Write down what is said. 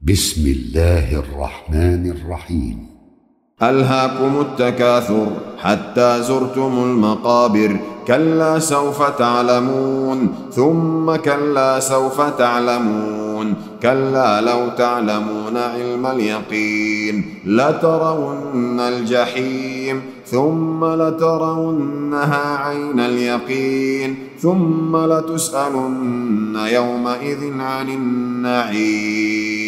بسم الله الرحمن الرحيم. ألهاكم التكاثر حتى زرتم المقابر، كلا سوف تعلمون ثم كلا سوف تعلمون، كلا لو تعلمون علم اليقين لترون الجحيم ثم لترونها عين اليقين ثم لتسألن يومئذ عن النعيم.